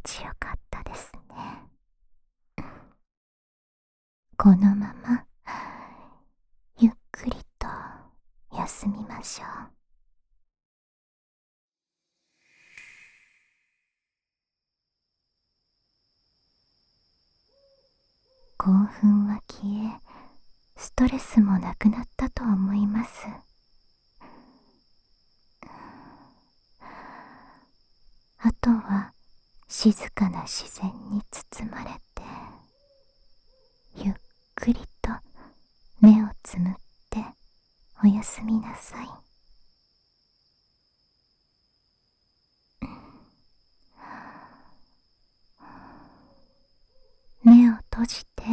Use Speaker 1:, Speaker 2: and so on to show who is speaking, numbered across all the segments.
Speaker 1: ちよかったですね。このままゆっくりと休みましょう。興奮は消え、ストレスもなくなったと思います。あとは静かな自然に包まれて、ゆっくりと目をつむっておやすみなさい。目を閉じて、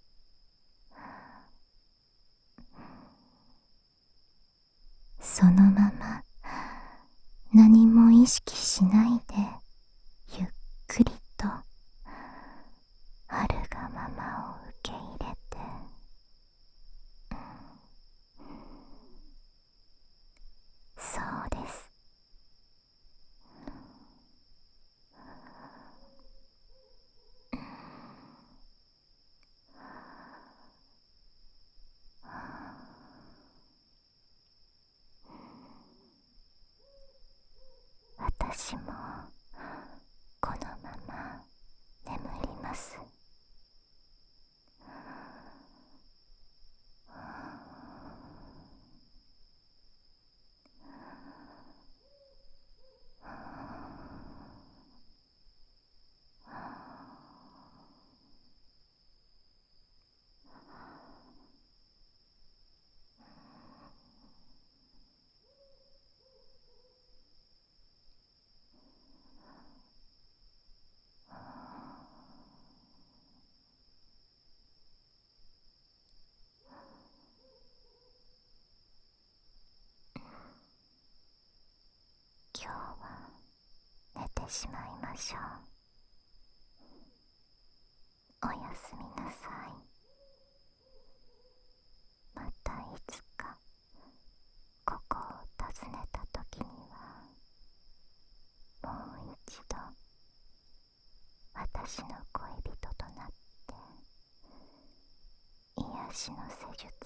Speaker 1: そのまま何も意識しないでゆっくりとあるがままを受け入れて、そうです。私もこのまま眠ります。今日は寝てしまいましょう。おやすみなさい。またいつかここを訪ねた時には、もう一度私の恋人となって癒しの施術